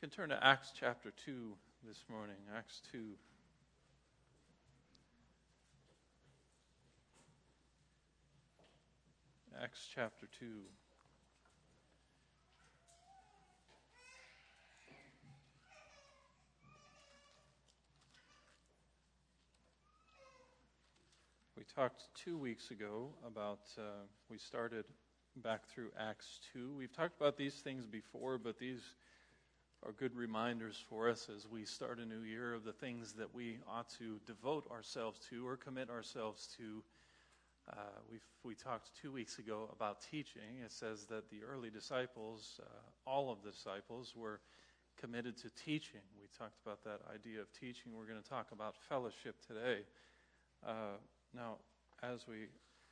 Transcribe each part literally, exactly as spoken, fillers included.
You can turn to Acts chapter two this morning. Acts two. Acts chapter two. We talked two weeks ago about, uh, we started back through Acts two. We've talked about these things before, but these are good reminders for us as we start a new year of the things that we ought to devote ourselves to or commit ourselves to. Uh, we we talked two weeks ago about teaching. It says that the early disciples, uh, all of the disciples, were committed to teaching. We talked about that idea of teaching. We're going to talk about fellowship today. Uh, now, as we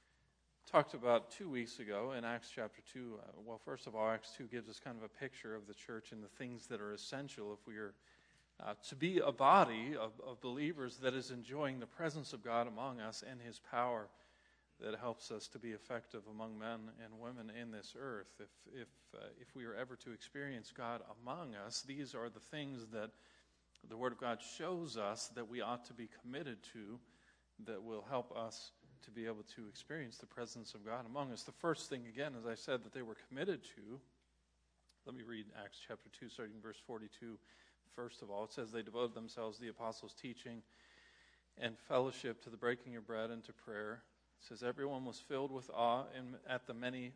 talked about two weeks ago in Acts chapter two, uh, well, first of all, Acts two gives us kind of a picture of the church and the things that are essential if we are uh, to be a body of, of believers that is enjoying the presence of God among us and His power that helps us to be effective among men and women in this earth. If if uh, if we are ever to experience God among us, these are the things that the Word of God shows us that we ought to be committed to, that will help us to be able to experience the presence of God among us. The first thing, again, as I said, that they were committed to, let me read Acts chapter two, starting verse forty-two. First of all, it says, they devoted themselves to the apostles' teaching and fellowship, to the breaking of bread and to prayer. It says, everyone was filled with awe and at the many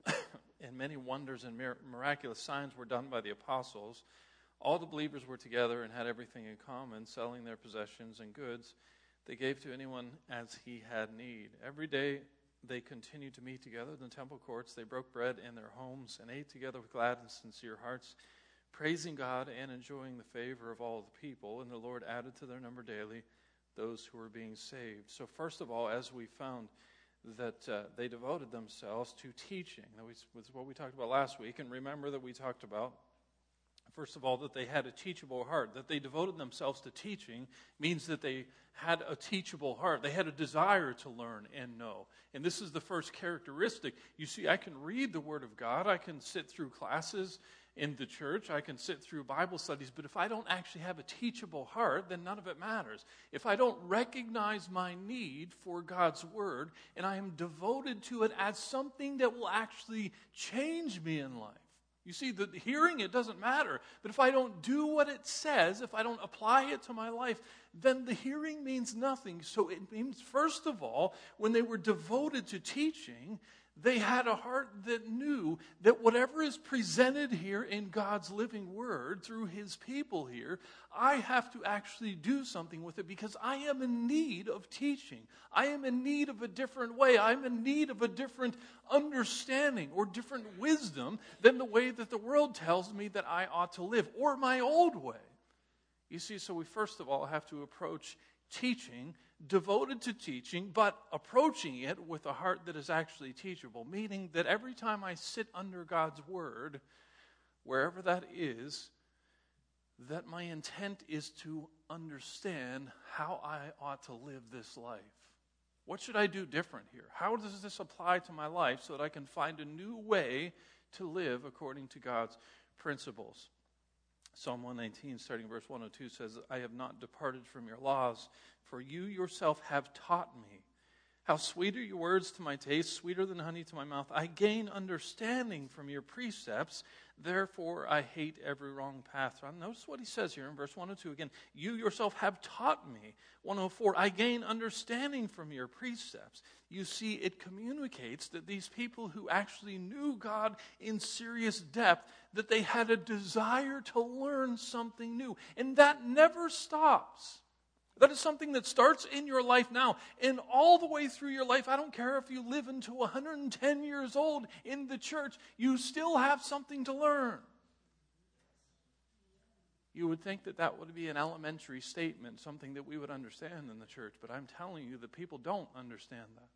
and many wonders and mir- miraculous signs were done by the apostles. All the believers were together and had everything in common, selling their possessions and goods they gave to anyone as he had need. Every day they continued to meet together in the temple courts. They broke bread in their homes and ate together with glad and sincere hearts, praising God and enjoying the favor of all the people. And the Lord added to their number daily those who were being saved. So first of all, as we found that uh, they devoted themselves to teaching. That was, was what we talked about last week. And remember that we talked about, first of all, that they had a teachable heart. That they devoted themselves to teaching means that they had a teachable heart. They had a desire to learn and know. And this is the first characteristic. You see, I can read the Word of God. I can sit through classes in the church. I can sit through Bible studies. But if I don't actually have a teachable heart, then none of it matters. If I don't recognize my need for God's Word and I am devoted to it as something that will actually change me in life. You see, the hearing, it doesn't matter. But if I don't do what it says, if I don't apply it to my life, then the hearing means nothing. So it means, first of all, when they were devoted to teaching, they had a heart that knew that whatever is presented here in God's living Word through His people here, I have to actually do something with it because I am in need of teaching. I am in need of a different way. I'm in need of a different understanding or different wisdom than the way that the world tells me that I ought to live, or my old way. You see, so we first of all have to approach teaching, devoted to teaching, but approaching it with a heart that is actually teachable, meaning that every time I sit under God's Word, wherever that is, that my intent is to understand how I ought to live this life. What should I do different here? How does this apply to my life so that I can find a new way to live according to God's principles? Psalm one nineteen, starting verse one oh two, says, I have not departed from your laws, for you yourself have taught me. How sweet are your words to my taste, sweeter than honey to my mouth. I gain understanding from your precepts, therefore I hate every wrong path. Notice what he says here in verse one oh two again. You yourself have taught me. one oh four, I gain understanding from your precepts. You see, it communicates that these people who actually knew God in serious depth, that they had a desire to learn something new. And that never stops. That is something that starts in your life now and all the way through your life. I don't care if you live into one hundred ten years old in the church, you still have something to learn. You would think that that would be an elementary statement, something that we would understand in the church, but I'm telling you that people don't understand that.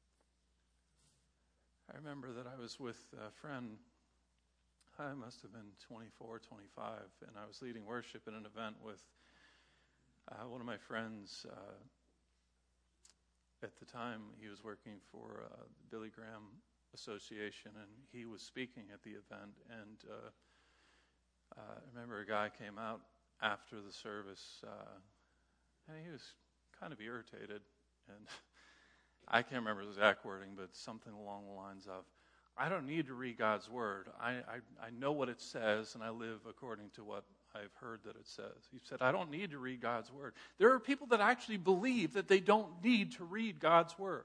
I remember that I was with a friend, I must have been twenty-four, twenty-five, and I was leading worship in an event with uh, one of my friends. Uh, at the time, he was working for uh, the Billy Graham Association, and he was speaking at the event, and uh, Uh, I remember a guy came out after the service, uh, and he was kind of irritated. And I can't remember the exact wording, but something along the lines of, I don't need to read God's word. I, I, I know what it says, and I live according to what I've heard that it says. He said, I don't need to read God's word. There are people that actually believe that they don't need to read God's word.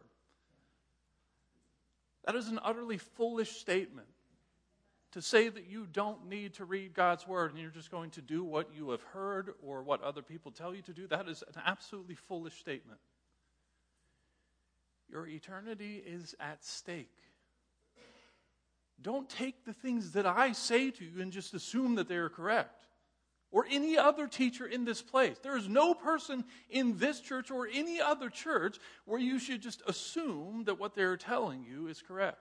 That is an utterly foolish statement. To say that you don't need to read God's word and you're just going to do what you have heard or what other people tell you to do, that is an absolutely foolish statement. Your eternity is at stake. Don't take the things that I say to you and just assume that they are correct. Or any other teacher in this place. There is no person in this church or any other church where you should just assume that what they're telling you is correct.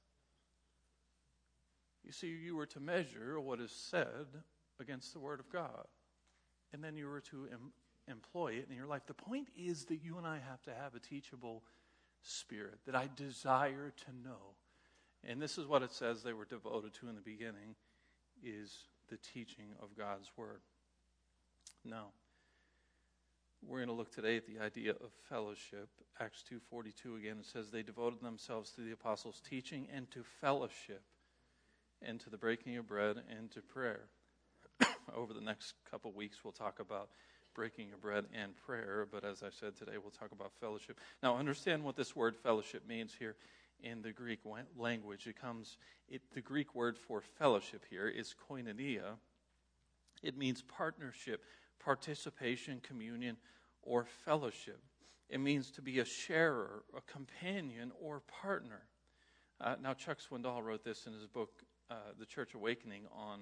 You see, you were to measure what is said against the Word of God. And then you were to em- employ it in your life. The point is that you and I have to have a teachable spirit, that I desire to know. And this is what it says they were devoted to in the beginning, is the teaching of God's Word. Now, we're going to look today at the idea of fellowship. Acts two forty-two again, it says they devoted themselves to the apostles' teaching and to fellowship, and to the breaking of bread, and to prayer. Over the next couple weeks, we'll talk about breaking of bread and prayer, but as I said today, we'll talk about fellowship. Now, understand what this word fellowship means here in the Greek language. It comes, it, the Greek word for fellowship here is koinonia. It means partnership, participation, communion, or fellowship. It means to be a sharer, a companion, or partner. Uh, now, Chuck Swindoll wrote this in his book, Uh, the Church Awakening, on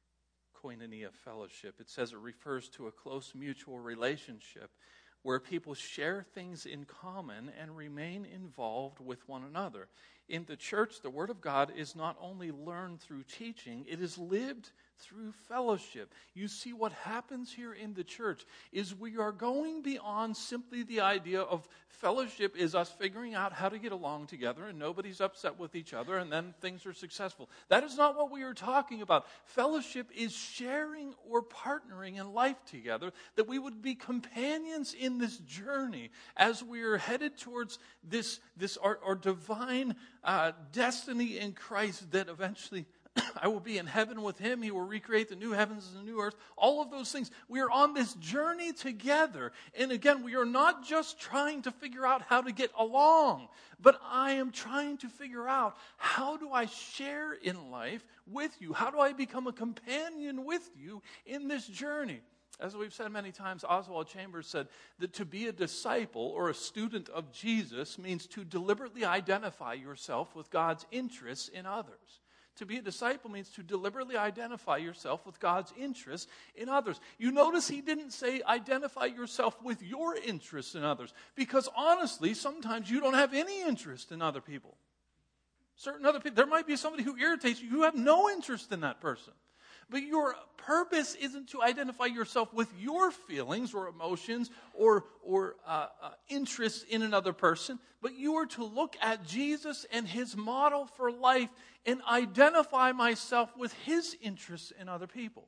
koinonia fellowship. It says it refers to a close mutual relationship where people share things in common and remain involved with one another. In the church, the Word of God is not only learned through teaching, it is lived through fellowship. You see, what happens here in the church is we are going beyond simply the idea of fellowship is us figuring out how to get along together and nobody's upset with each other and then things are successful. That is not what we are talking about. Fellowship is sharing or partnering in life together, that we would be companions in this journey as we are headed towards this, this our, our divine uh, destiny in Christ, that eventually I will be in heaven with him. He will recreate the new heavens and the new earth. All of those things. We are on this journey together. And again, we are not just trying to figure out how to get along, but I am trying to figure out, how do I share in life with you? How do I become a companion with you in this journey? As we've said many times, Oswald Chambers said that to be a disciple or a student of Jesus means to deliberately identify yourself with God's interests in others. To be a disciple means to deliberately identify yourself with God's interests in others. You notice he didn't say identify yourself with your interests in others, because honestly, sometimes you don't have any interest in other people. Certain other people, there might be somebody who irritates you. You have no interest in that person. But your purpose isn't to identify yourself with your feelings or emotions or, or uh, uh, interests in another person, but you are to look at Jesus and his model for life and identify myself with his interests in other people.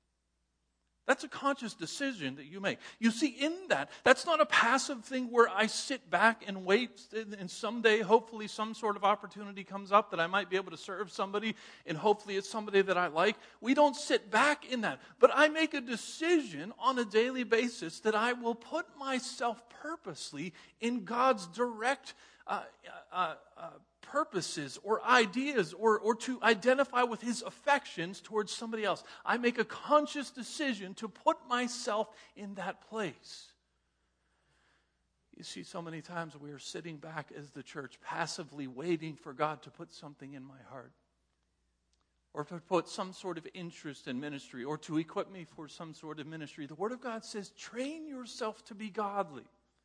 That's a conscious decision that you make. You see, in that, that's not a passive thing where I sit back and wait, and someday, hopefully, some sort of opportunity comes up that I might be able to serve somebody, and hopefully it's somebody that I like. We don't sit back in that. But I make a decision on a daily basis that I will put myself purposely in God's direct uh, uh, uh, purposes or ideas, or, or to identify with his affections towards somebody else. I make a conscious decision to put myself in that place. You see, so many times we are sitting back as the church, passively waiting for God to put something in my heart, or to put some sort of interest in ministry, or to equip me for some sort of ministry. The Word of God says, train yourself to be godly.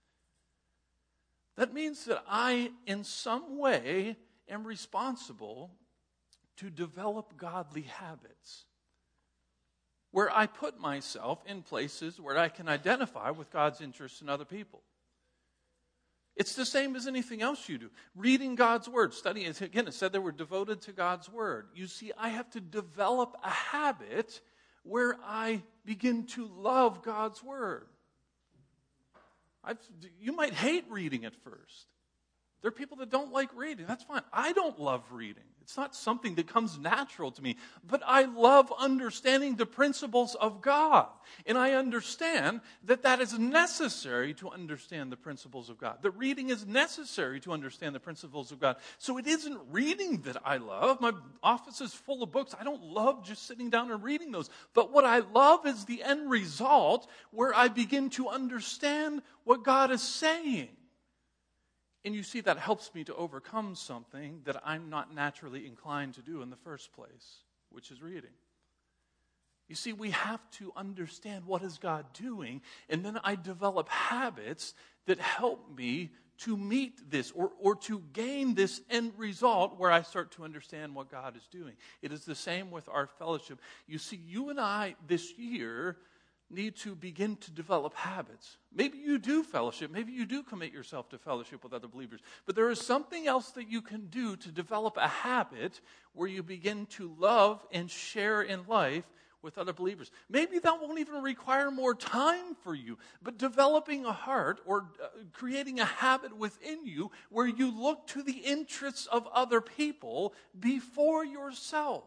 That means that I, in some way, am responsible to develop godly habits, where I put myself in places where I can identify with God's interests in other people. It's the same as anything else you do. Reading God's Word, studying it. Again, it said they were devoted to God's Word. You see, I have to develop a habit where I begin to love God's Word. I've, you might hate reading at first. There are people that don't like reading. That's fine. I don't love reading. It's not something that comes natural to me. But I love understanding the principles of God. And I understand that that is necessary to understand the principles of God. That reading is necessary to understand the principles of God. So it isn't reading that I love. My office is full of books. I don't love just sitting down and reading those. But what I love is the end result where I begin to understand what God is saying. And you see, that helps me to overcome something that I'm not naturally inclined to do in the first place, which is reading. You see, we have to understand what is God doing, and then I develop habits that help me to meet this or, or to gain this end result where I start to understand what God is doing. It is the same with our fellowship. You see, you and I this year need to begin to develop habits. Maybe you do fellowship. Maybe you do commit yourself to fellowship with other believers. But there is something else that you can do to develop a habit where you begin to love and share in life with other believers. Maybe that won't even require more time for you, but developing a heart or uh, creating a habit within you where you look to the interests of other people before yourself.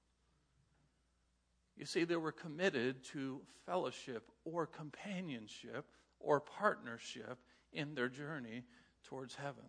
You see, they were committed to fellowship or companionship or partnership in their journey towards heaven.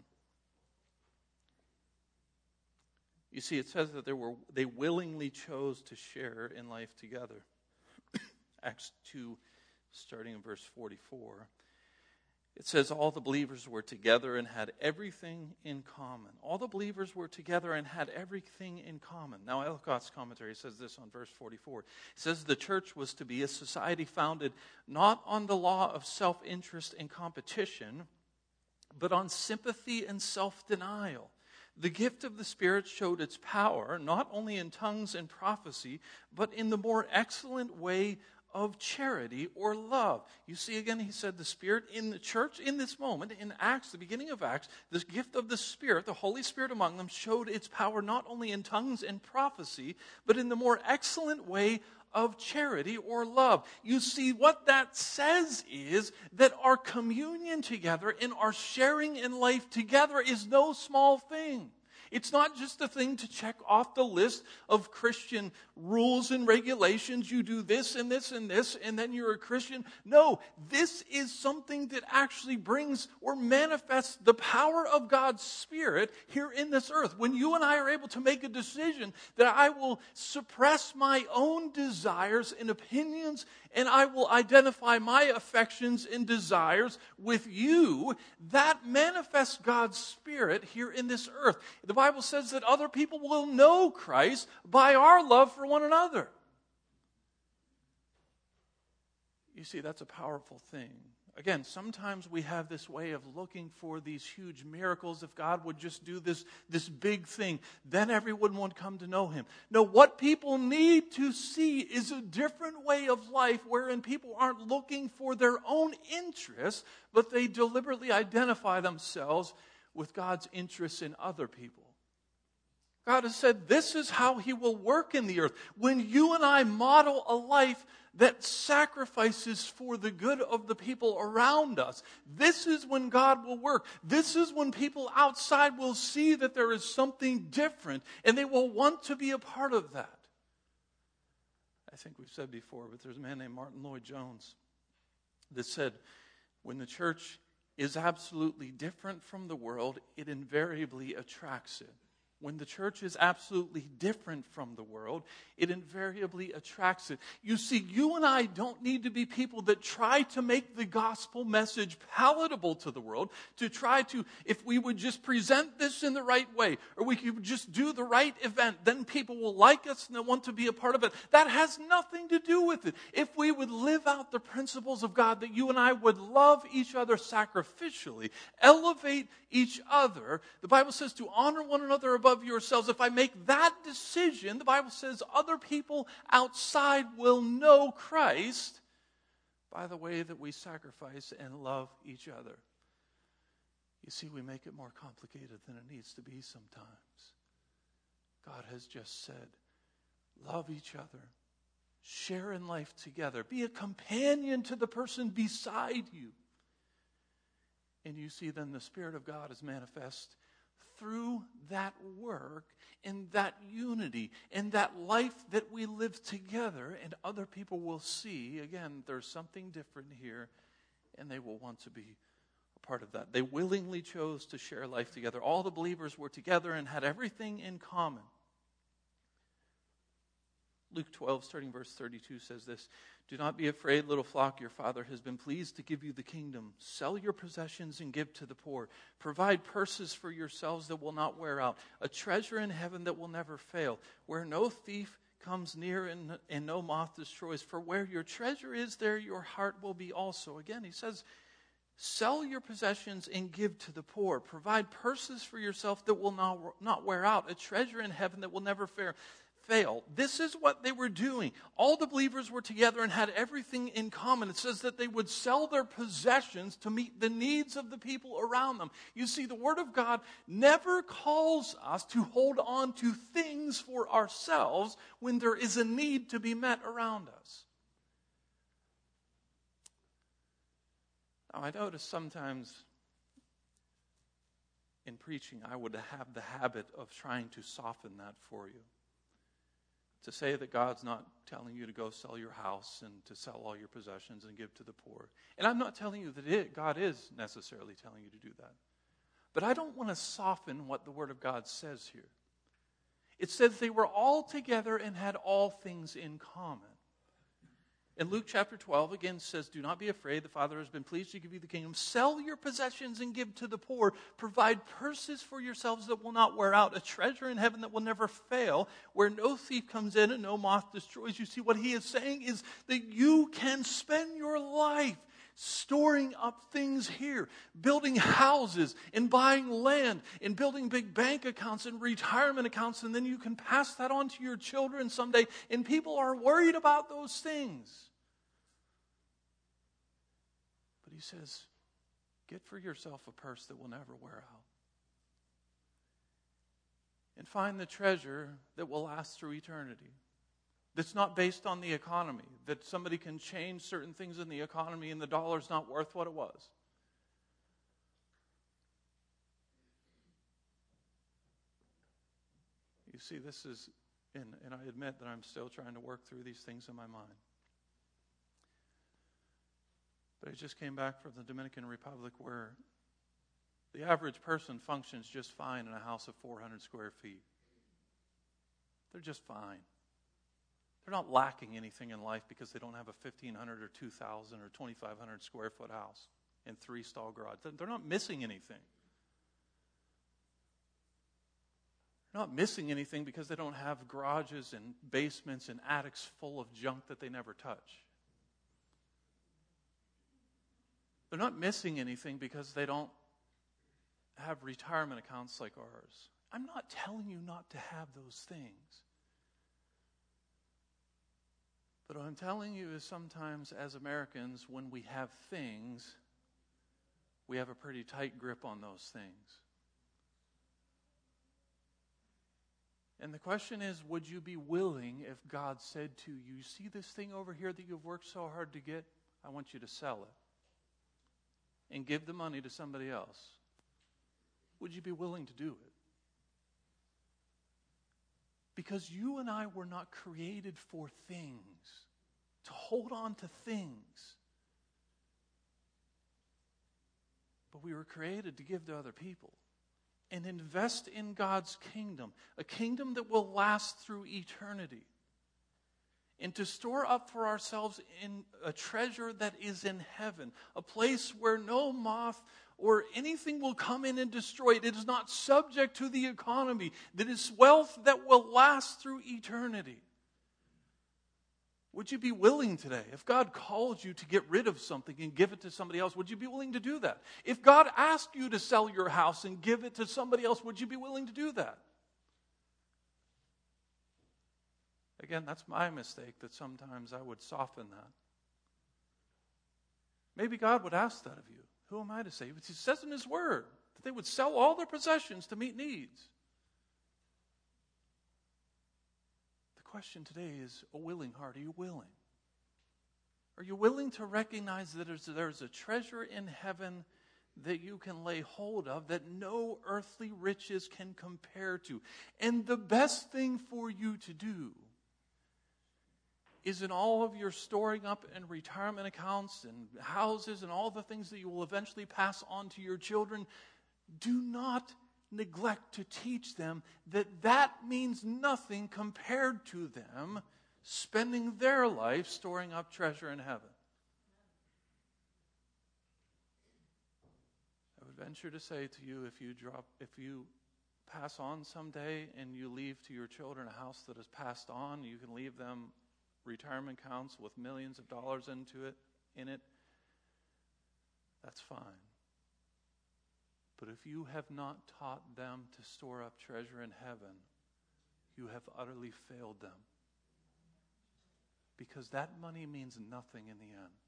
You see, it says that they were they willingly chose to share in life together. Acts two, starting in verse forty-four. It says all the believers were together and had everything in common. All the believers were together and had everything in common. Now, Ellicott's commentary says this on verse forty-four. It says the church was to be a society founded not on the law of self-interest and competition, but on sympathy and self-denial. The gift of the Spirit showed its power not only in tongues and prophecy, but in the more excellent way of charity or love. You see, again, he said the Spirit in the church in this moment, in Acts, the beginning of Acts, this gift of the Spirit, the Holy Spirit among them, showed its power not only in tongues and prophecy, but in the more excellent way of charity or love. You see, what that says is that our communion together and our sharing in life together is no small thing. It's not just a thing to check off the list of Christian rules and regulations. You do this and this and this, and then you're a Christian. No, this is something that actually brings or manifests the power of God's Spirit here in this earth. When you and I are able to make a decision that I will suppress my own desires and opinions, and I will identify my affections and desires with you, that manifests God's Spirit here in this earth. The Bible says that other people will know Christ by our love for one another. You see, that's a powerful thing. Again, sometimes we have this way of looking for these huge miracles. If God would just do this, this big thing, then everyone would come to know Him. No, what people need to see is a different way of life wherein people aren't looking for their own interests, but they deliberately identify themselves with God's interests in other people. God has said this is how He will work in the earth. When you and I model a life that sacrifices for the good of the people around us, this is when God will work. This is when people outside will see that there is something different, and they will want to be a part of that. I think we've said before, but there's a man named Martin Lloyd-Jones that said, when the church is absolutely different from the world, it invariably attracts it. When the church is absolutely different from the world, it invariably attracts it. You see, you and I don't need to be people that try to make the gospel message palatable to the world, to try to, if we would just present this in the right way, or we could just do the right event, then people will like us and they'll want to be a part of it. That has nothing to do with it. If we would live out the principles of God, that you and I would love each other sacrificially, elevate each other, the Bible says to honor one another above yourselves. If I make that decision, the Bible says other people outside will know Christ by the way that we sacrifice and love each other. You see, we make it more complicated than it needs to be sometimes. God has just said, love each other. Share in life together. Be a companion to the person beside you. And you see then the Spirit of God is manifest through that work and that unity and that life that we live together, and other people will see, again, there's something different here, and they will want to be a part of that. They willingly chose to share life together. All the believers were together and had everything in common. Luke twelve, starting verse thirty-two, says this: "Do not be afraid, little flock. Your Father has been pleased to give you the kingdom. Sell your possessions and give to the poor. Provide purses for yourselves that will not wear out, a treasure in heaven that will never fail, where no thief comes near and, and no moth destroys. For where your treasure is, there your heart will be also." Again, he says, sell your possessions and give to the poor. Provide purses for yourself that will not, not wear out, a treasure in heaven that will never fail. Fail. This is what they were doing. All the believers were together and had everything in common. It says that they would sell their possessions to meet the needs of the people around them. You see, the Word of God never calls us to hold on to things for ourselves when there is a need to be met around us. Now, I notice sometimes in preaching, I would have the habit of trying to soften that for you. To say that God's not telling you to go sell your house and to sell all your possessions and give to the poor. And I'm not telling you that it, God is necessarily telling you to do that. But I don't want to soften what the Word of God says here. It says they were all together and had all things in common. In Luke chapter twelve, again says, "Do not be afraid. The Father has been pleased to give you the kingdom. Sell your possessions and give to the poor. Provide purses for yourselves that will not wear out, a treasure in heaven that will never fail, where no thief comes in and no moth destroys." You see, what he is saying is that you can spend your life storing up things here, building houses and buying land and building big bank accounts and retirement accounts, and then you can pass that on to your children someday, and people are worried about those things. But he says, get for yourself a purse that will never wear out. And find the treasure that will last through eternity. That's not based on the economy. That somebody can change certain things in the economy and the dollar's not worth what it was. You see, this is, and, and I admit that I'm still trying to work through these things in my mind. But I just came back from the Dominican Republic, where the average person functions just fine in a house of four hundred square feet. They're just fine. They're not lacking anything in life because they don't have a fifteen hundred or two thousand or twenty-five hundred square foot house and three stall garage. They're not missing anything. They're not missing anything because they don't have garages and basements and attics full of junk that they never touch. They're not missing anything because they don't have retirement accounts like ours. I'm not telling you not to have those things. But what I'm telling you is sometimes as Americans, when we have things, we have a pretty tight grip on those things. And the question is, would you be willing if God said to you, "You see this thing over here that you've worked so hard to get? I want you to sell it and give the money to somebody else." Would you be willing to do it? Because you and I were not created for things, to hold on to things. But we were created to give to other people and invest in God's kingdom, a kingdom that will last through eternity. And to store up for ourselves in a treasure that is in heaven, a place where no moth or anything will come in and destroy it. It is not subject to the economy. That is wealth that will last through eternity. Would you be willing today, if God calls you to get rid of something and give it to somebody else, would you be willing to do that? If God asked you to sell your house and give it to somebody else, would you be willing to do that? Again, that's my mistake, that sometimes I would soften that. Maybe God would ask that of you. Who am I to say? He says in His Word that they would sell all their possessions to meet needs. The question today is a willing heart. Are you willing? Are you willing to recognize that there's, there's a treasure in heaven that you can lay hold of that no earthly riches can compare to? And the best thing for you to do is in all of your storing up and retirement accounts and houses and all the things that you will eventually pass on to your children, do not neglect to teach them that that means nothing compared to them spending their life storing up treasure in heaven. I would venture to say to you, if you drop, if you pass on someday and you leave to your children a house that is passed on, you can leave them retirement accounts with millions of dollars into it, in it, that's fine. But if you have not taught them to store up treasure in heaven, you have utterly failed them. Because that money means nothing in the end.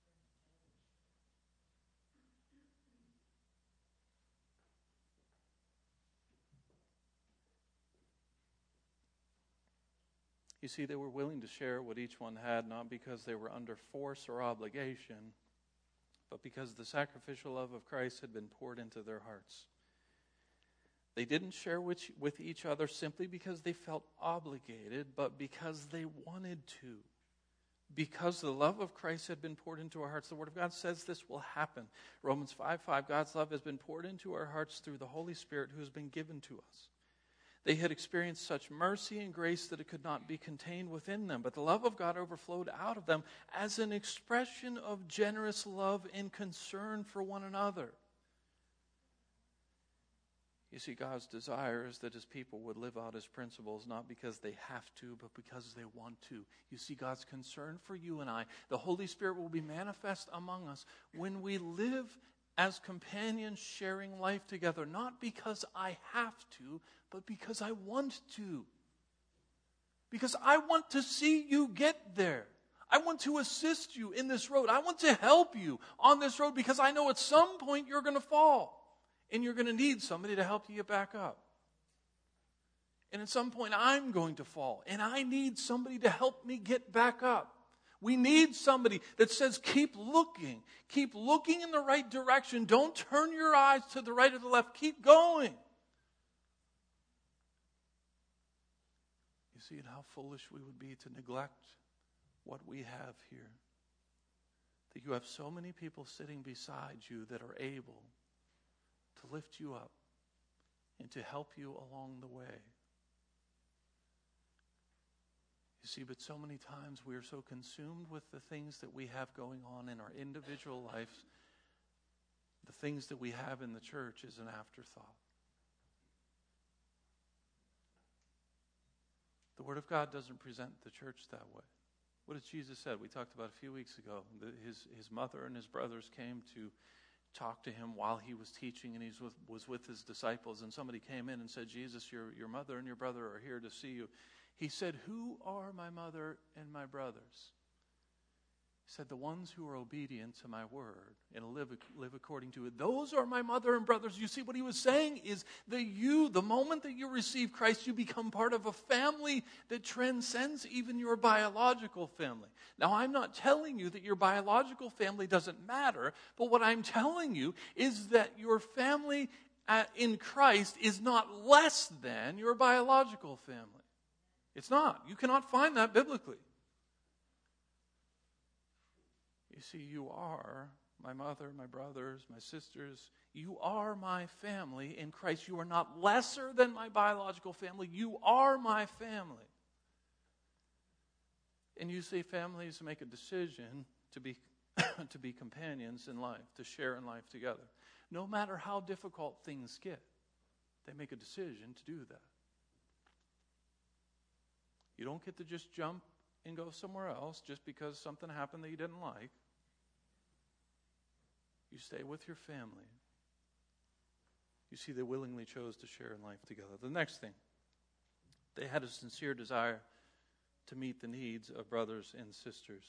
You see, they were willing to share what each one had, not because they were under force or obligation, but because the sacrificial love of Christ had been poured into their hearts. They didn't share with, with each other simply because they felt obligated, but because they wanted to. Because the love of Christ had been poured into our hearts. The Word of God says this will happen. Romans five five, God's love has been poured into our hearts through the Holy Spirit who has been given to us. They had experienced such mercy and grace that it could not be contained within them. But the love of God overflowed out of them as an expression of generous love and concern for one another. You see, God's desire is that His people would live out His principles, not because they have to, but because they want to. You see, God's concern for you and I, the Holy Spirit will be manifest among us when we live as companions sharing life together, not because I have to, but because I want to. Because I want to see you get there. I want to assist you in this road. I want to help you on this road because I know at some point you're going to fall. And you're going to need somebody to help you get back up. And at some point I'm going to fall. And I need somebody to help me get back up. We need somebody that says, keep looking. Keep looking in the right direction. Don't turn your eyes to the right or the left. Keep going. You see how foolish we would be to neglect what we have here. That you have so many people sitting beside you that are able to lift you up and to help you along the way. You see, but so many times we are so consumed with the things that we have going on in our individual lives, the things that we have in the church is an afterthought. The Word of God doesn't present the church that way. What has Jesus said? We talked about a few weeks ago. His, his mother and his brothers came to talked to him while he was teaching, and he was with, was with his disciples, and somebody came in and said, Jesus, your, your mother and your brother are here to see you. He said, who are my mother and my brothers? He said, the ones who are obedient to my word and live, live according to it. Those are my mother and brothers. You see, what he was saying is that you, the moment that you receive Christ, you become part of a family that transcends even your biological family. Now, I'm not telling you that your biological family doesn't matter, but what I'm telling you is that your family in Christ is not less than your biological family. It's not. You cannot find that biblically. You see, you are my mother, my brothers, my sisters. You are my family in Christ. You are not lesser than my biological family. You are my family. And you see, families make a decision to be to be companions in life, to share in life together. No matter how difficult things get, they make a decision to do that. You don't get to just jump and go somewhere else just because something happened that you didn't like. You stay with your family. You see, they willingly chose to share in life together. The next thing, they had a sincere desire to meet the needs of brothers and sisters.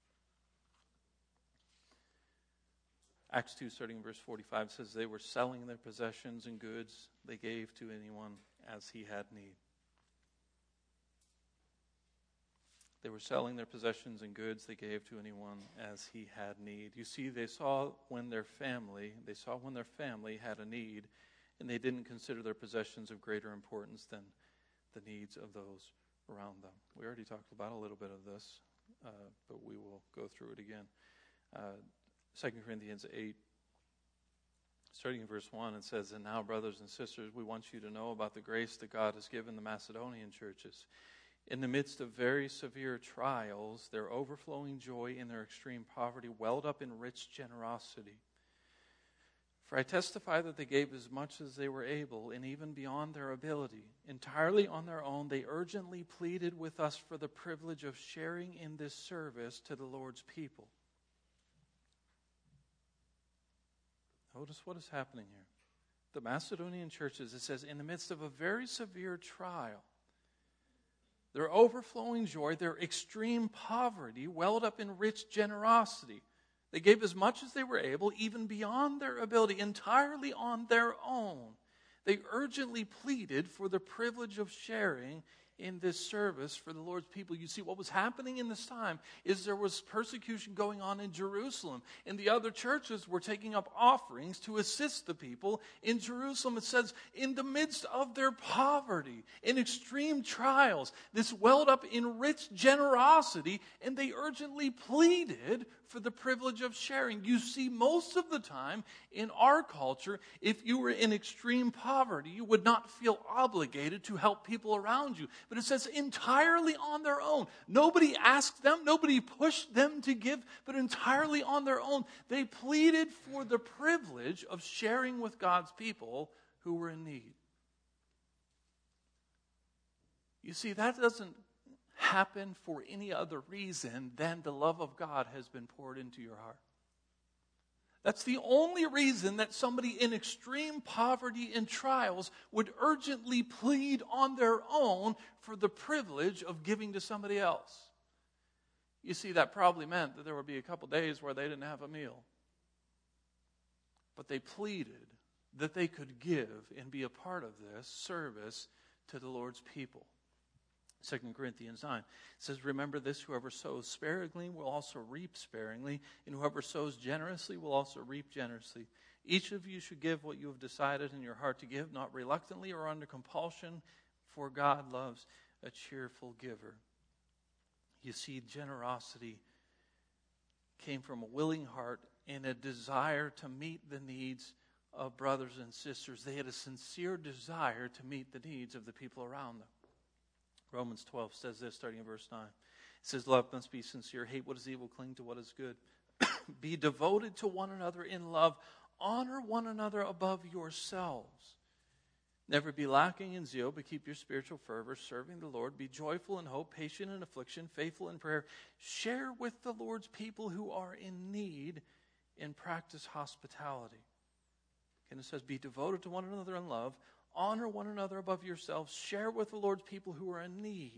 Acts two, starting in verse forty-five, says they were selling their possessions and goods they gave to anyone as he had need. They were selling their possessions and goods they gave to anyone as he had need. You see, they saw when their family, they saw when their family had a need, and they didn't consider their possessions of greater importance than the needs of those around them. We already talked about a little bit of this, uh, but we will go through it again. Uh, Second Corinthians eight, starting in verse one, it says, "And now, brothers and sisters, we want you to know about the grace that God has given the Macedonian churches. In the midst of very severe trials, their overflowing joy in their extreme poverty welled up in rich generosity. For I testify that they gave as much as they were able, and even beyond their ability. Entirely on their own, they urgently pleaded with us for the privilege of sharing in this service to the Lord's people." Notice what is happening here. The Macedonian churches, it says, in the midst of a very severe trial, their overflowing joy, their extreme poverty, welled up in rich generosity. They gave as much as they were able, even beyond their ability, entirely on their own. They urgently pleaded for the privilege of sharing in this service for the Lord's people. You see, what was happening in this time is there was persecution going on in Jerusalem, and the other churches were taking up offerings to assist the people in Jerusalem. It says, in the midst of their poverty, in extreme trials, this welled up in rich generosity, and they urgently pleaded for the privilege of sharing. You see, most of the time in our culture, if you were in extreme poverty, you would not feel obligated to help people around you. But it says entirely on their own. Nobody asked them, nobody pushed them to give, but entirely on their own. They pleaded for the privilege of sharing with God's people who were in need. You see, that doesn't happen for any other reason than the love of God has been poured into your heart. That's the only reason that somebody in extreme poverty and trials would urgently plead on their own for the privilege of giving to somebody else. You see, that probably meant that there would be a couple days where they didn't have a meal. But they pleaded that they could give and be a part of this service to the Lord's people. Second Corinthians nine says, "Remember this, whoever sows sparingly will also reap sparingly, and whoever sows generously will also reap generously. Each of you should give what you have decided in your heart to give, not reluctantly or under compulsion, for God loves a cheerful giver." You see, generosity came from a willing heart and a desire to meet the needs of brothers and sisters. They had a sincere desire to meet the needs of the people around them. Romans twelve says this, starting in verse nine. It says, "Love must be sincere. Hate what is evil. Cling to what is good. Be devoted to one another in love. Honor one another above yourselves. Never be lacking in zeal, but keep your spiritual fervor, serving the Lord. Be joyful in hope, patient in affliction, faithful in prayer. Share with the Lord's people who are in need, and practice hospitality." And it says, be devoted to one another in love. Honor one another above yourselves. Share with the Lord's people who are in need.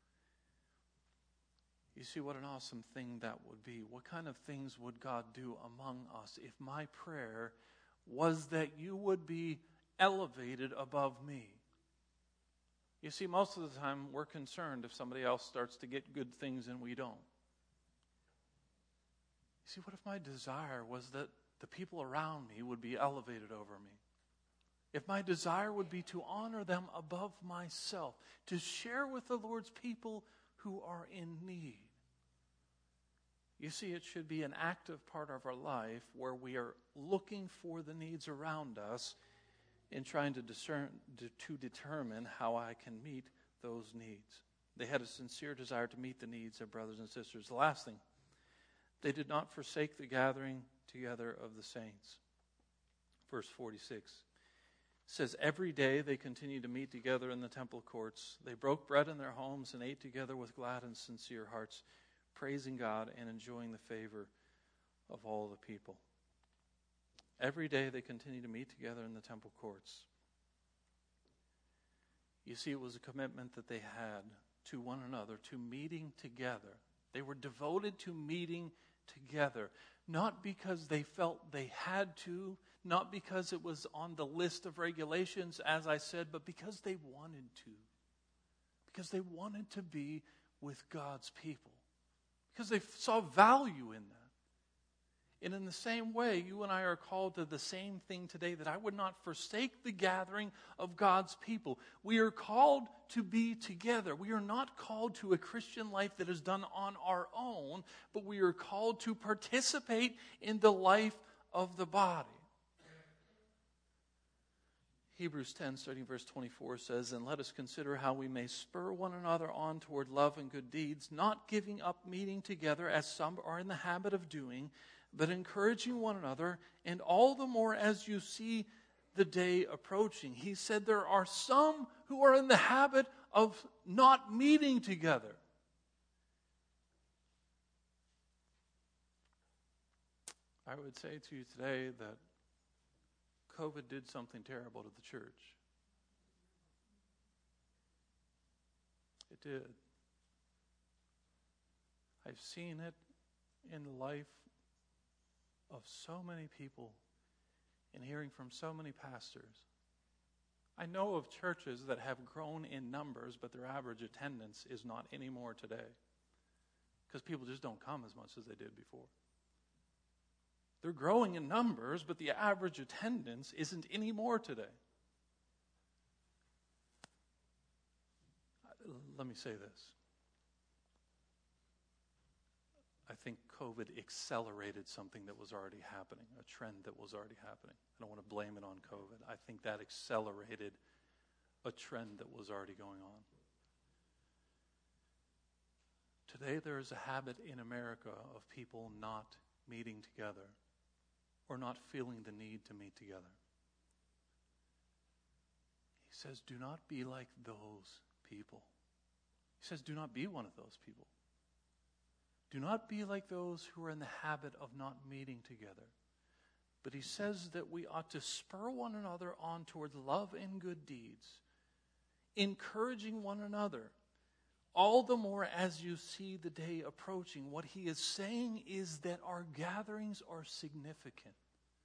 You see what an awesome thing that would be. What kind of things would God do among us if my prayer was that you would be elevated above me? You see, most of the time we're concerned if somebody else starts to get good things and we don't. You see, what if my desire was that the people around me would be elevated over me? If my desire would be to honor them above myself, to share with the Lord's people who are in need. You see, it should be an active part of our life where we are looking for the needs around us and trying to discern, to determine how I can meet those needs. They had a sincere desire to meet the needs of brothers and sisters. The last thing, they did not forsake the gathering together of the saints. Verse forty-six. It says, "Every day they continued to meet together in the temple courts. They broke bread in their homes and ate together with glad and sincere hearts, praising God and enjoying the favor of all the people." Every day they continued to meet together in the temple courts. You see, it was a commitment that they had to one another, to meeting together. They were devoted to meeting together, not because they felt they had to, not because it was on the list of regulations, as I said, but because they wanted to. Because they wanted to be with God's people because they saw value in that. And in the same way, you and I are called to the same thing today, that I would not forsake the gathering of God's people. We are called to be together. We are not called to a Christian life that is done on our own, but we are called to participate in the life of the body. Hebrews ten, starting verse twenty-four says, "And let us consider how we may spur one another on toward love and good deeds, not giving up meeting together as some are in the habit of doing, but encouraging one another, and all the more as you see the day approaching." He said there are some who are in the habit of not meeting together. I would say to you today that COVID did something terrible to the church. It did. I've seen it in the life of so many people and hearing from so many pastors. I know of churches that have grown in numbers, but their average attendance is not anymore today because people just don't come as much as they did before. They're growing in numbers, but the average attendance isn't anymore today. Let me say this. I think COVID accelerated something that was already happening, a trend that was already happening. I don't want to blame it on COVID. I think that accelerated a trend that was already going on. Today there is a habit in America of people not meeting together or not feeling the need to meet together. He says, do not be like those people. He says, do not be one of those people. Do not be like those who are in the habit of not meeting together. But he says that we ought to spur one another on toward love and good deeds, encouraging one another, all the more as you see the day approaching. What he is saying is that our gatherings are significant.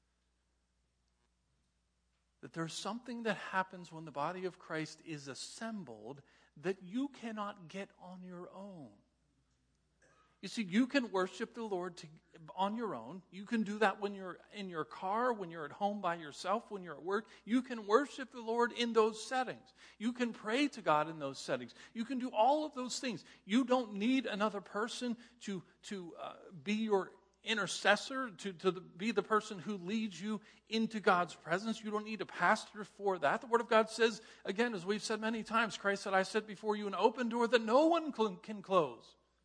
That there's something that happens when the body of Christ is assembled that you cannot get on your own. You see, you can worship the Lord to, on your own. You can do that when you're in your car, when you're at home by yourself, when you're at work. You can worship the Lord in those settings. You can pray to God in those settings. You can do all of those things. You don't need another person to, to uh, be your intercessor, to, to the, be the person who leads you into God's presence. You don't need a pastor for that. The Word of God says, again, as we've said many times, Christ said, I set before you an open door that no one can close.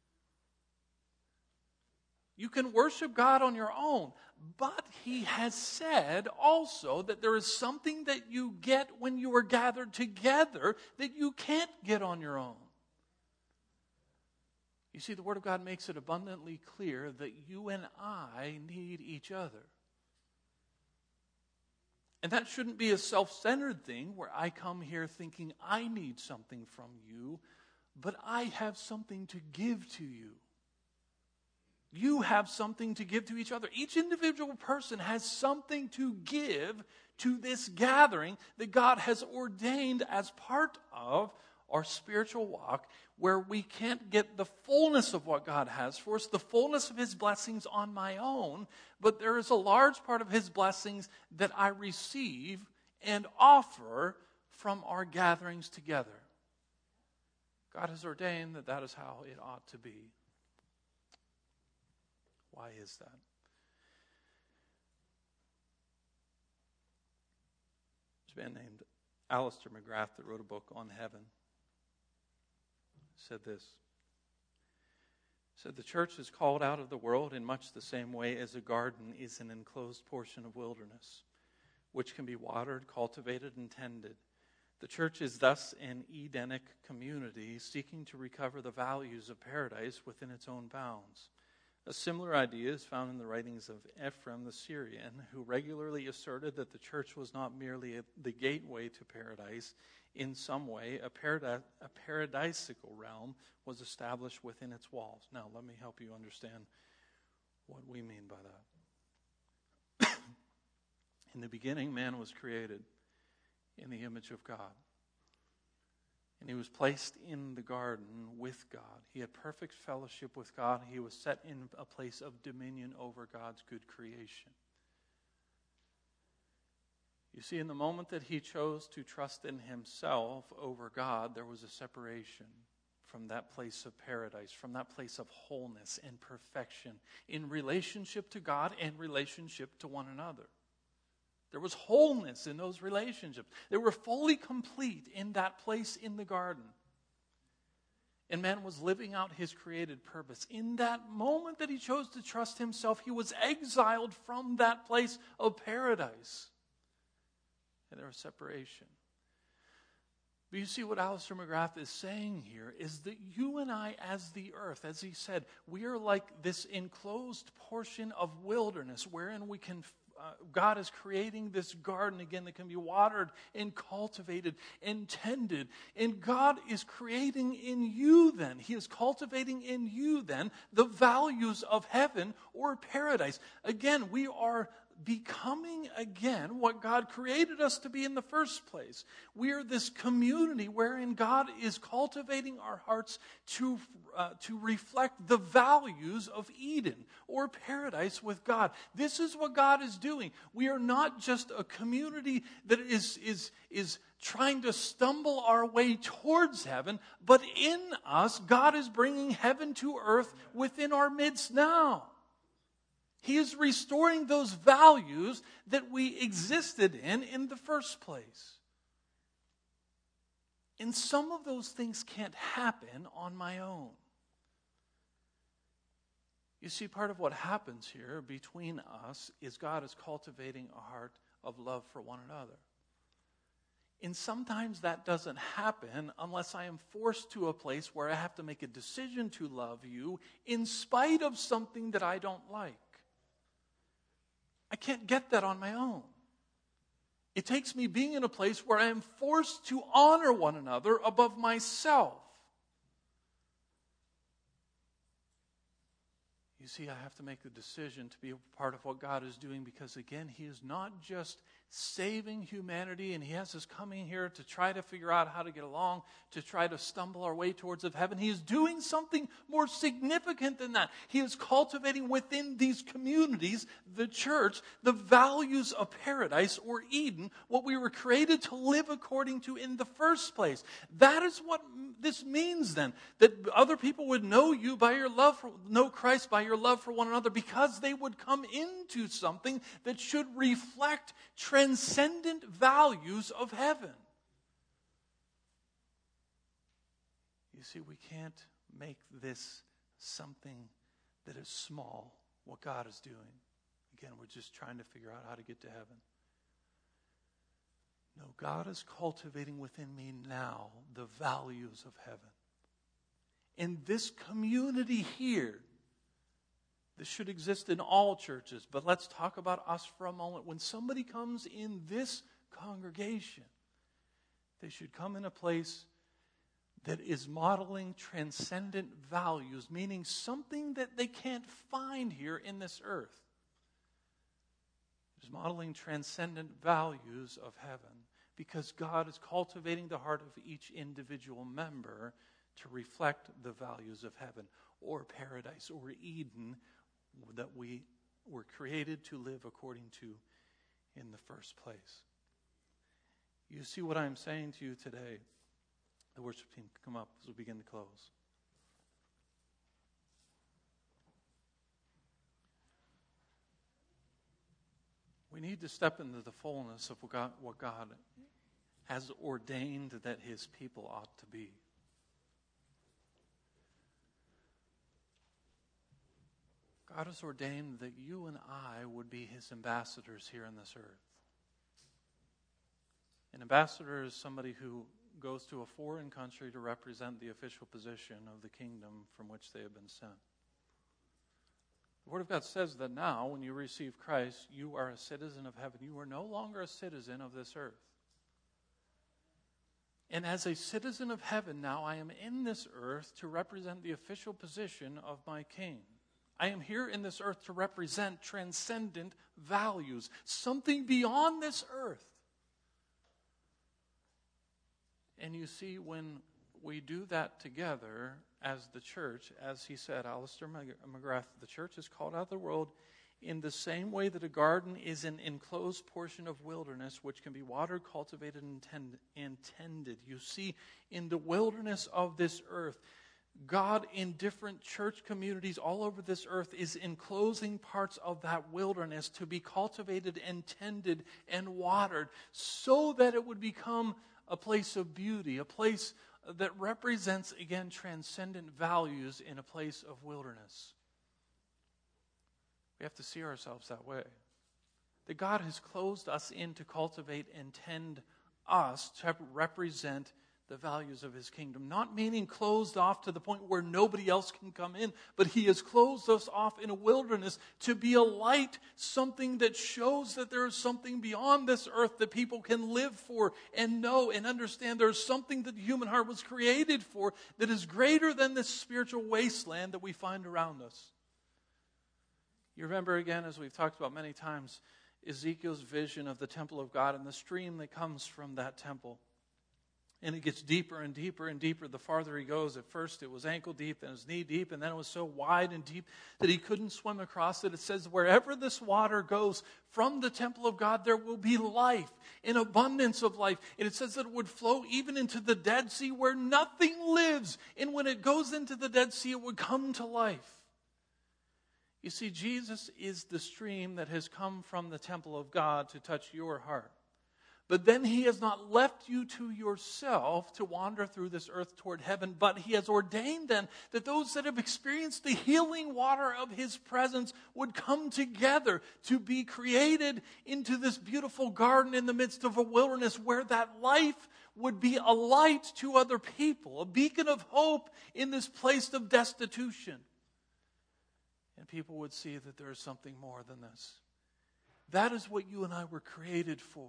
You can worship God on your own, but he has said also that there is something that you get when you are gathered together that you can't get on your own. You see, the Word of God makes it abundantly clear that you and I need each other. And that shouldn't be a self-centered thing where I come here thinking I need something from you, but I have something to give to you. You have something to give to each other. Each individual person has something to give to this gathering that God has ordained as part of our spiritual walk, where we can't get the fullness of what God has for us, the fullness of his blessings on my own, but there is a large part of his blessings that I receive and offer from our gatherings together. God has ordained that that is how it ought to be. Why is that? There's a man named Alistair McGrath that wrote a book on heaven. Said this. Said the church is called out of the world in much the same way as a garden is an enclosed portion of wilderness, which can be watered, cultivated, and tended. The church is thus an Edenic community seeking to recover the values of paradise within its own bounds. A similar idea is found in the writings of Ephraim the Syrian, who regularly asserted that the church was not merely a, the gateway to paradise. In some way, a, paradis- a paradisical realm was established within its walls. Now, let me help you understand what we mean by that. In the beginning, man was created in the image of God. And he was placed in the garden with God. He had perfect fellowship with God. He was set in a place of dominion over God's good creation. You see, in the moment that he chose to trust in himself over God, there was a separation from that place of paradise, from that place of wholeness and perfection in relationship to God and relationship to one another. There was wholeness in those relationships. They were fully complete in that place in the garden. And man was living out his created purpose. In that moment that he chose to trust himself, he was exiled from that place of paradise. And there was separation. But you see what Alistair McGrath is saying here is that you and I, as the earth, as he said, we are like this enclosed portion of wilderness wherein we can, uh, God is creating this garden again that can be watered and cultivated and tended. And God is creating in you then, he is cultivating in you then the values of heaven or paradise. Again, we are becoming again what God created us to be in the first place. We are this community wherein God is cultivating our hearts to, uh, to reflect the values of Eden or paradise with God. This is what God is doing. We are not just a community that is, is, is trying to stumble our way towards heaven, but in us, God is bringing heaven to earth within our midst now. He is restoring those values that we existed in in the first place. And some of those things can't happen on my own. You see, part of what happens here between us is God is cultivating a heart of love for one another. And sometimes that doesn't happen unless I am forced to a place where I have to make a decision to love you in spite of something that I don't like. I can't get that on my own. It takes me being in a place where I am forced to honor one another above myself. You see, I have to make the decision to be a part of what God is doing because, again, he is not just saving humanity and he has us coming here to try to figure out how to get along, to try to stumble our way towards of heaven. He is doing something more significant than that. He is cultivating within these communities, the church, the values of paradise or Eden, what we were created to live according to in the first place. That is what this means then, that other people would know you by your love, for, know Christ by your love for one another, because they would come into something that should reflect transcendent values of heaven. You see, we can't make this something that is small, what God is doing. Again, we're just trying to figure out how to get to heaven. No, God is cultivating within me now the values of heaven. In this community here, this should exist in all churches, but let's talk about us for a moment. When somebody comes in this congregation, they should come in a place that is modeling transcendent values, meaning something that they can't find here in this earth. It's modeling transcendent values of heaven, because God is cultivating the heart of each individual member to reflect the values of heaven or paradise or Eden that we were created to live according to in the first place. You see what I'm saying to you today? The worship team can come up as we begin to close. We need to step into the fullness of what God, what God has ordained that his people ought to be. God has ordained that you and I would be his ambassadors here on this earth. An ambassador is somebody who goes to a foreign country to represent the official position of the kingdom from which they have been sent. The Word of God says that now, when you receive Christ, you are a citizen of heaven. You are no longer a citizen of this earth. And as a citizen of heaven now, I am in this earth to represent the official position of my King. I am here in this earth to represent transcendent values, something beyond this earth. And you see, when we do that together as the church, as he said, Alistair McGrath, the church is called out of the world in the same way that a garden is an enclosed portion of wilderness which can be watered, cultivated, and tend, and tended. You see, in the wilderness of this earth, God in different church communities all over this earth is enclosing parts of that wilderness to be cultivated and tended and watered so that it would become a place of beauty, a place that represents, again, transcendent values in a place of wilderness. We have to see ourselves that way. That God has closed us in to cultivate and tend us to represent the values of his kingdom. Not meaning closed off to the point where nobody else can come in, but he has closed us off in a wilderness to be a light, something that shows that there is something beyond this earth that people can live for and know and understand. There is something that the human heart was created for that is greater than this spiritual wasteland that we find around us. You remember again, as we've talked about many times, Ezekiel's vision of the temple of God and the stream that comes from that temple. And it gets deeper and deeper and deeper the farther he goes. At first it was ankle deep, then it was knee deep, and then it was so wide and deep that he couldn't swim across it. It says, wherever this water goes from the temple of God, there will be life, an abundance of life. And it says that it would flow even into the Dead Sea where nothing lives. And when it goes into the Dead Sea, it would come to life. You see, Jesus is the stream that has come from the temple of God to touch your heart. But then he has not left you to yourself to wander through this earth toward heaven, but he has ordained then that those that have experienced the healing water of his presence would come together to be created into this beautiful garden in the midst of a wilderness where that life would be a light to other people, a beacon of hope in this place of destitution. And people would see that there is something more than this. That is what you and I were created for.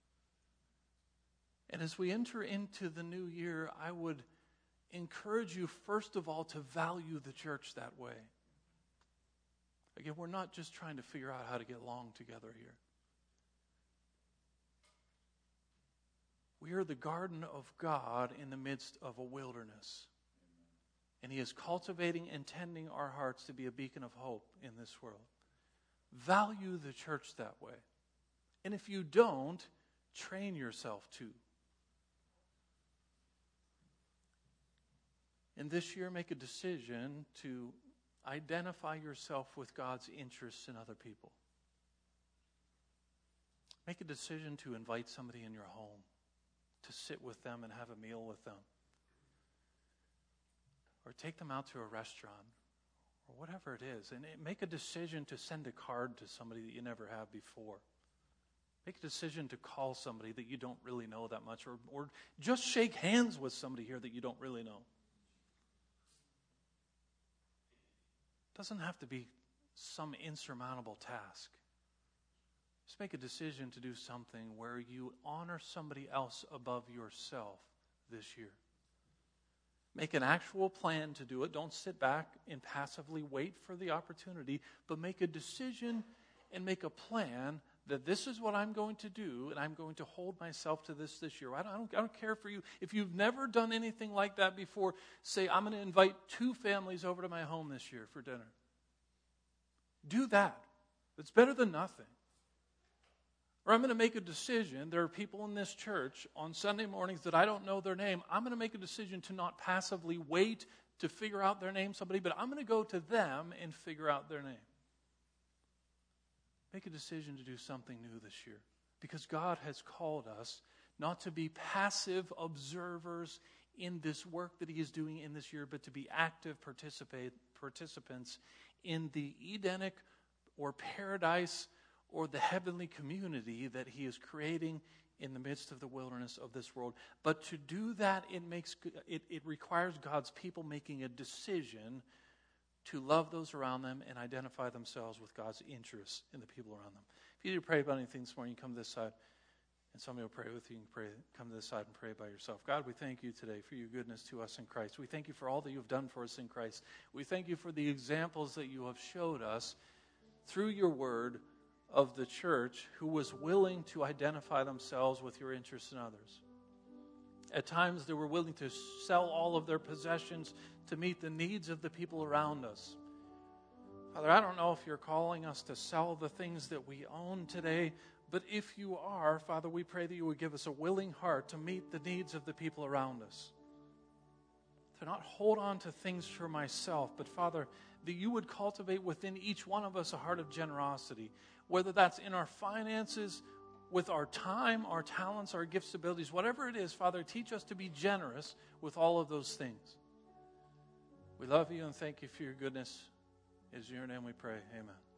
And as we enter into the new year, I would encourage you, first of all, to value the church that way. Again, we're not just trying to figure out how to get along together here. We are the garden of God in the midst of a wilderness. And he is cultivating and tending our hearts to be a beacon of hope in this world. Value the church that way. And if you don't, train yourself to. And this year, make a decision to identify yourself with God's interests in other people. Make a decision to invite somebody in your home, to sit with them and have a meal with them. Or take them out to a restaurant, or whatever it is. And make a decision to send a card to somebody that you never have before. Make a decision to call somebody that you don't really know that much, or, or just shake hands with somebody here that you don't really know. It doesn't have to be some insurmountable task. Just make a decision to do something where you honor somebody else above yourself this year. Make an actual plan to do it. Don't sit back and passively wait for the opportunity, but make a decision and make a plan that this is what I'm going to do, and I'm going to hold myself to this this year. I don't, I don't care for you. If you've never done anything like that before, say, I'm going to invite two families over to my home this year for dinner. Do that. It's better than nothing. Or I'm going to make a decision. There are people in this church on Sunday mornings that I don't know their name. I'm going to make a decision to not passively wait to figure out their name, somebody, but I'm going to go to them and figure out their name. Make a decision to do something new this year. Because God has called us not to be passive observers in this work that he is doing in this year, but to be active participate, participants in the Edenic or paradise or the heavenly community that he is creating in the midst of the wilderness of this world. But to do that, it makes it, it requires God's people making a decision to love those around them and identify themselves with God's interests in the people around them. If you need to pray about anything this morning, you come to this side, and somebody will pray with you. You can pray, come to this side and pray by yourself. God, we thank you today for your goodness to us in Christ. We thank you for all that you have done for us in Christ. We thank you for the examples that you have showed us through your word of the church who was willing to identify themselves with your interests in others. At times they were willing to sell all of their possessions to meet the needs of the people around us. Father, I don't know if you're calling us to sell the things that we own today, but if you are, Father, we pray that you would give us a willing heart to meet the needs of the people around us. To not hold on to things for myself, but Father, that you would cultivate within each one of us a heart of generosity, whether that's in our finances, with our time, our talents, our gifts, abilities, whatever it is, Father, teach us to be generous with all of those things. We love you and thank you for your goodness. In your name we pray. Amen.